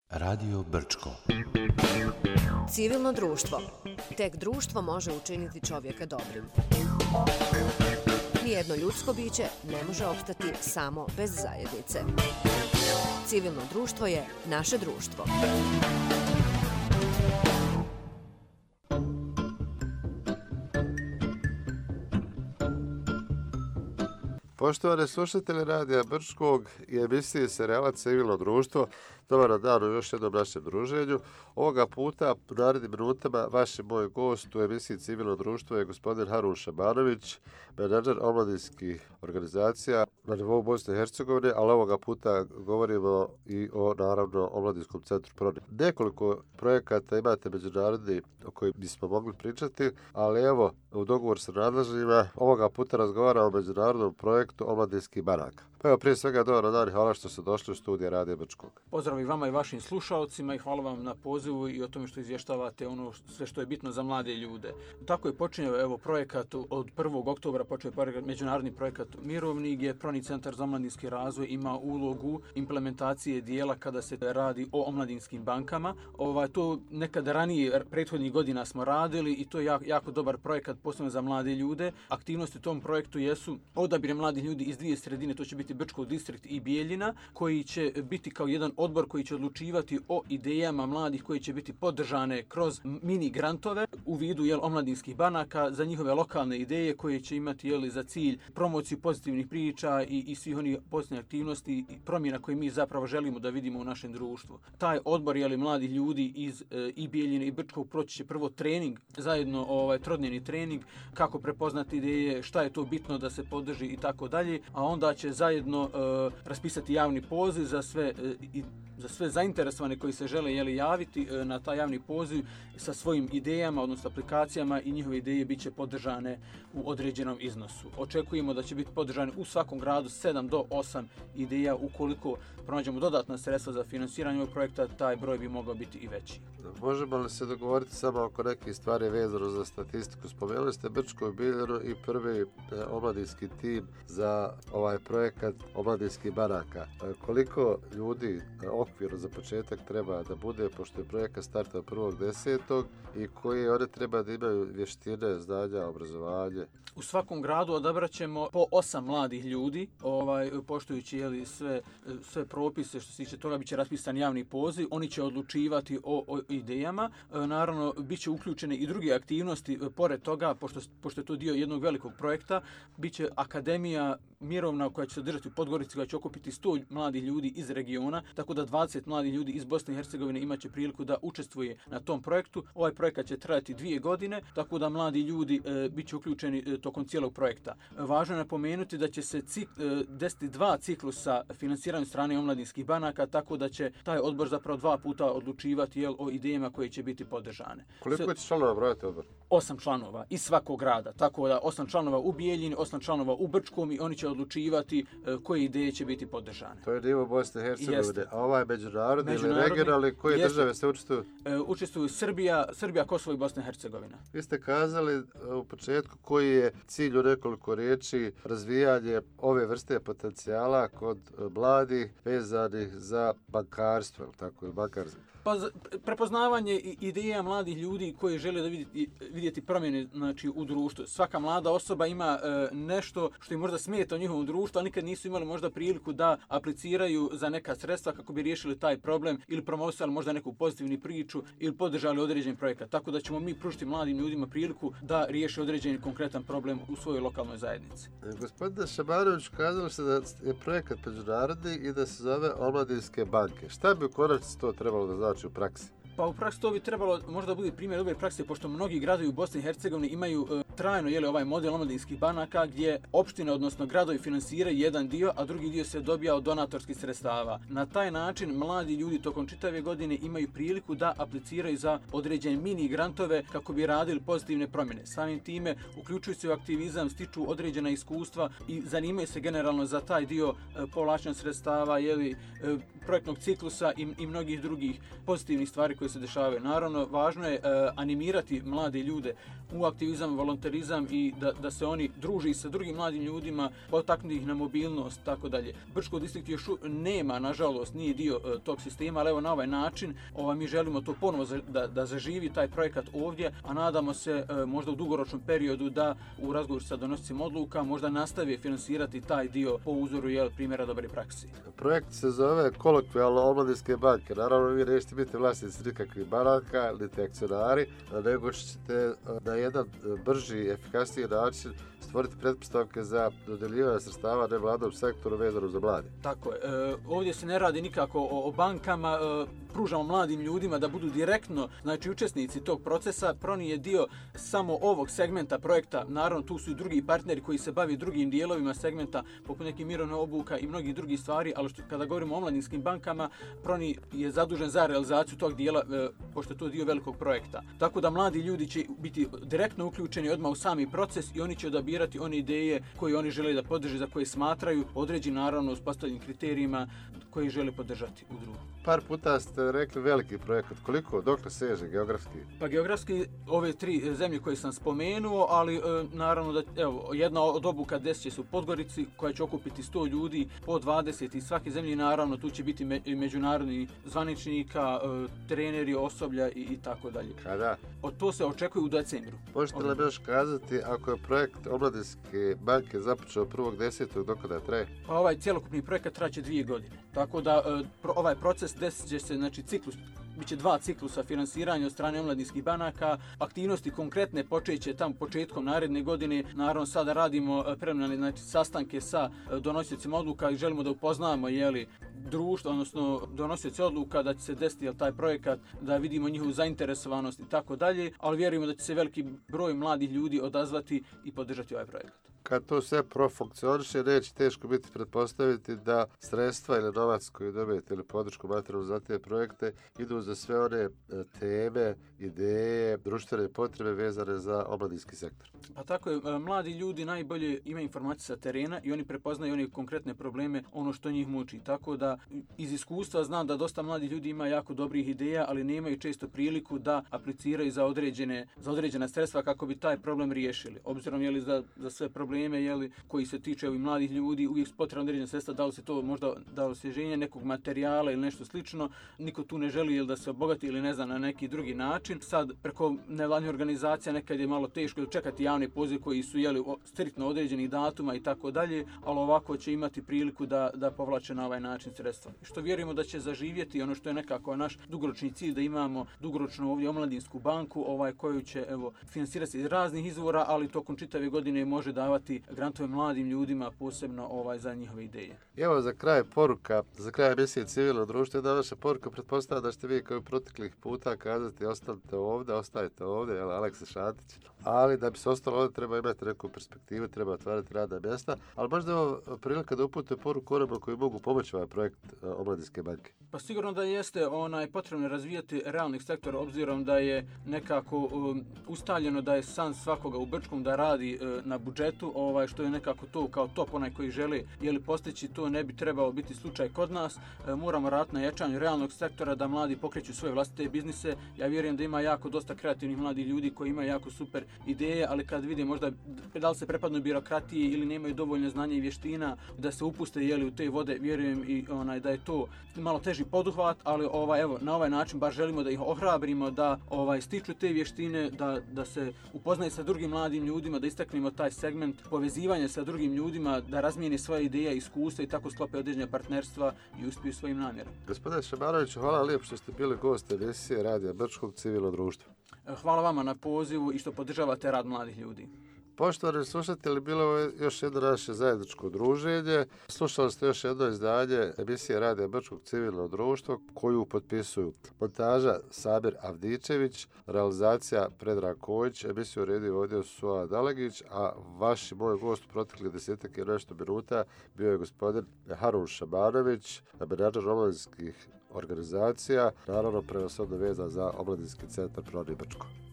Radio Brčko. Civilno društvo. Tek društvo može učiniti čovjeka dobrim. Nijedno ljudsko biće ne može opstati samo bez zajednice. Civilno društvo je naše društvo. Poštovane slušatelji Radija Brčkog i emisije serijala Civilno društvo, dobar dan u još jednom našem druženju. Ovoga puta u narednim minutama vaš moj gost u emisiji Civilno društvo je gospodin Harun Šabanović, menadžer omladinskih organizacija na nivou Bosne i Hercegovine, ali ovoga puta govorimo i o, naravno, Omladinskom centru Pronik. Nekoliko projekata imate međunarodni o kojim bismo mogli pričati, ali evo, u dogovor sa nadležnjima, ovoga puta razgovaramo o međunarodnom projektu Omladinskih banaka. Pa evo, prije svega dobar dan i hvala što ste došli u studiju Radija Brčkog. Pozdrav i vama i vašim slušalcima i hvala vam na pozivu i o tome što izvještavate ono sve što je bitno za mlade ljude. Tako je počinjao evo projekat od 1. oktobra počeo je međunarodni projekat Mirovni gdje Proni centar za omladinski razvoj ima ulogu implementacije dijela kada se radi o omladinskim bankama. To nekada ranije prethodnih godina smo radili i to je jako dobar projekat posebno za mlade ljude. Aktivnosti u tom projektu jesu odabir mladih ljudi iz dvije sredine, to će biti Brčko distrikt i Bijeljina, koji će biti kao jedan odbor koji će odlučivati o idejama mladih koji će biti podržane kroz mini grantove u vidu omladinskih banaka za njihove lokalne ideje koje će imati za cilj promociju pozitivnih priča i svih onih pozitivnih aktivnosti i promjena koje mi zapravo želimo da vidimo u našem društvu. Taj odbor mladih ljudi iz i Bijeljine i Brčkog proći će prvo trening, zajedno trodnevni trening, kako prepoznati ideje, šta je to bitno da se podrži i tako dalje, a onda će zajedno raspisati javni poziv za sve zainteresovane koji se žele javiti na taj javni poziv sa svojim idejama, odnosno aplikacijama i njihove ideje bit će podržane u određenom iznosu. Očekujemo da će biti podržane u svakom gradu 7 do 8 ideja. Ukoliko pronađemo dodatna sredstva za finansiranje ovog projekta, taj broj bi mogao biti i veći. Možemo li se dogovoriti samo oko nekih stvari vezano za statistiku? Spomenuli ste Brčko i Bijeljinu i prvi omladinski tim za ovaj projekat omladinskih banaka. Koliko ljudi okvirno za početak treba da bude, pošto je projekat startao 1.10. i koje one treba da imaju vještine, znanja, obrazovanje? U svakom gradu odabrat ćemo po 8 mladih ljudi, poštujući sve propise što se tiče toga, bit će raspisan javni poziv, oni će odlučivati o idejama. Naravno, bit će uključene i druge aktivnosti, pored toga, pošto je to dio jednog velikog projekta, bit će akademija mirovna koja će se održati u Podgorici, koja će okupiti 100 mladih ljudi iz regiona, tako da 20 mladih ljudi iz Bosne i Hercegovine imat će priliku da učestvuje na tom projektu. Ovaj projekat će trajati 2 godine, tako da mladi ljudi bit će uključeni tokom cijelog projekta. Važno je napomenuti da će se desiti 2 ciklusa finansiranja strane omladinskih banaka, tako da će taj odbor zapravo 2 puta odlučivati o idejama koje će biti podržane. Koliko će članova brojati odbor? 8 članova iz svakog grada, tako da 8 članova u Bijeljini, 8 članova u Brčkom i oni će odlučivati koje ideje će biti podržane. To je nivo Bosne i Hercegovine, a ovaj međunarodni ili regionalni, koje države se učestvuju? Učestvuju Srbija, Kosovo i Bosna i Hercegovina. Vi ste kazali u početku koji je cilj u nekoliko riječi razvijanje ove vrste potencijala kod mladih vezanih za bankarstvo, tako je bankarstvo. Pa prepoznavanje ideja mladih ljudi koji žele da vidjeti promjene u društvu. Svaka mlada osoba ima nešto što im možda smeta u njihovom društvu, a nikad nisu imali možda priliku da apliciraju za neka sredstva kako bi riješili taj problem ili promovisali možda neku pozitivnu priču ili podržali određen projekat. Tako da ćemo mi pružiti mladim ljudima priliku da riješe određeni konkretan problem u svojoj lokalnoj zajednici. Gospodine Šabanović, kazali ste da je projekat međunarodni i da se zove Omladinske banke. Šta bi u konačnici to trebalo da znači u praksi? Pa u praksi to bi trebalo možda bude primjer dobre prakse, pošto mnogi gradovi u Bosni i Hercegovini imaju trajno ovaj model omladinskih banaka gdje opštine, odnosno gradovi finansiraju jedan dio, a drugi dio se dobija od donatorskih sredstava. Na taj način mladi ljudi tokom čitave godine imaju priliku da apliciraju za određene mini grantove kako bi radili pozitivne promjene. Samim time uključuju se u aktivizam, stiču određena iskustva i zanimaju se generalno za taj dio povlačenja sredstava, projektnog ciklusa i mnogih drugih pozitivnih stvari koje se dešavaju. Naravno, važno je animirati mlade ljude u aktivizam, volonterizam, volonterizam i da se oni druži sa drugim mladim ljudima, potaknuti ih na mobilnost, tako dalje. Brčko distrikt još nema, nažalost, nije dio tog sistema, ali evo na ovaj način mi želimo to ponovo da zaživi taj projekat ovdje, a nadamo se možda u dugoročnom periodu da u razgovoru sa donosicima odluka možda nastavi finansirati taj dio po uzoru primjera dobre praksi. Projekt se zove kolokvijalno Omladinske banke. Naravno, vi nećete biti vlasnici nikakvih banaka, niti akcionari, nego ćete na jedan brži i efikasniji način stvoriti pretpostavke za dodeljivanje sredstava nevladinom sektoru vezano za mlade. Tako je. Ovdje se ne radi nikako o bankama, pružamo mladim ljudima da budu direktno, znači učesnici tog procesa. Proni je dio samo ovog segmenta projekta. Naravno, tu su i drugi partneri koji se bavi drugim dijelovima segmenta, poput nekih mirovne obuka i mnogih drugih stvari, ali kada govorimo o omladinskim bankama, Proni je zadužen za realizaciju tog dijela, pošto je to dio velikog projekta. Tako da mladi ljudi će biti direktno uključeni odmah u sami proces i oni će odabirati one ideje koje oni žele da podrže, za koje smatraju, određeni naravno s postavljenim kriterijima koji žele podržati u drugu. Par puta ste rekli veliki projekat. Koliko, dokle seže geografski? Pa geografski ove 3 zemlje koje sam spomenuo, ali naravno da jedna od obuka desit će se u Podgorici koja će okupiti 100 ljudi po 20 iz svake zemlje. Naravno tu će biti međunarodni zvaničnika, treneri, osoblja i tako dalje. Kada? To se očekuje u decembru. Možete li još kazati ako je projekt Omladinske banke započeo 1.10. do kada traje? Pa ovaj cjelokupni projekat traće 2 godine. Tako da ovaj proces desit će se, znači ciklus, biće 2 ciklusa finansiranja od strane omladinskih banaka. Aktivnosti konkretne počeće tamo početkom naredne godine. Naravno sada radimo preliminarne sastanke sa donosiocima odluka i želimo da upoznamo društvo, odnosno donosioci odluka da će se desiti taj projekat, da vidimo njihovu zainteresovanost i tako dalje, ali vjerujemo da će se veliki broj mladih ljudi odazvati i podržati ovaj projekat. Kad to sve profunkcioniše, neće teško biti pretpostaviti da sredstva ili novac koji dobijete ili podršku materijalnu za te projekte idu za sve one teme, ideje, društvene potrebe vezane za omladinski sektor. Pa tako je, mladi ljudi najbolje imaju informacije sa terena i oni prepoznaju one konkretne probleme, ono što njih muči. Tako da iz iskustva znam da dosta mladih ljudi ima jako dobrih ideja, ali nemaju često priliku da apliciraju za određena sredstva kako bi taj problem riješili. Obzirom za sve probleme koji se tiče ovih mladih ljudi, uvijek su potrebno određena sredstva, da li se to možda da osvježenje nekog materijala ili nešto slično. Niko tu ne želi da se obogati ili ne znam na neki drugi način. Sad preko nevladnih organizacija nekad je malo teško čekati javne pozive koji su striktno određenih datuma i tako dalje, ali ovako će imati priliku da povlače na ovaj način sredstva. Što vjerujemo da će zaživjeti ono što je nekako naš dugoročni cilj, da imamo dugoročno ovdje omladinsku banku koju će finansirati iz raznih izvora, ali tokom čitave godine može davati grantove mladim ljudima, posebno za njihove ideje. Evo za kraj poruka, za kraj emisije Civilno društvo, jedna vaša poruka, pretpostavljam da ćete vi kao i proteklih puta kazati ostajte ovdje, Aleksa Šantić, ali da bi se ostalo ovdje treba imati neku perspektivu, treba otvarati radna mjesta, ali možda je ovo prilika da upute poruku onima koji mogu pomoći ovaj projekt Omladinske banke. Pa sigurno da jeste potrebno razvijati realnih sektora, obzirom da je nekako ustaljeno da je san svakoga u Brčkom da radi na budžetu, što je nekako to kao top onaj koji želi postići, to ne bi trebao biti slučaj kod nas. Moramo raditi na jačanju realnog sektora da mladi pokreću svoje vlastite biznise. Ja vjerujem da ima jako dosta kreativnih mladih ljudi koji imaju jako super ideje, ali kad vide možda da li se prepadnu birokratiji ili nemaju dovoljno znanja i vještina da se upuste u te vode, vjerujem i da je to malo teži poduhvat, ali na ovaj način bar želimo da ih ohrabrimo da stiču te vještine, da se upoznaju sa drugim mladim ljudima, da istaknemo taj segment povezivanja sa drugim ljudima, da razmijene svoje ideje, iskustva i tako sklope određene partnerstva i uspiju svojim namjerama. Gospodine Šamanoviću, hvala lijepo što ste bili gost emisije Radija Brčkog Civilno društvo. Hvala vama na pozivu i što podržavate rad mladih ljudi. Poštovani slušatelji, bilo je još jedno naše zajedničko druženje. Slušali ste još jedno izdanje emisije Radija Brčkog Civilno društvo koju potpisuju montaža Sabir Avdičević, realizacija Predrag Kojić, emisiju redio vodio Suad Dalegić, a vaš i moj gost u proteklih 10 i nešto minuta bio je gospodin Harun Šamanović, menadžer omladinskih organizacija, naravno prevashodno vezan za Omladinski centar Proni Brčko.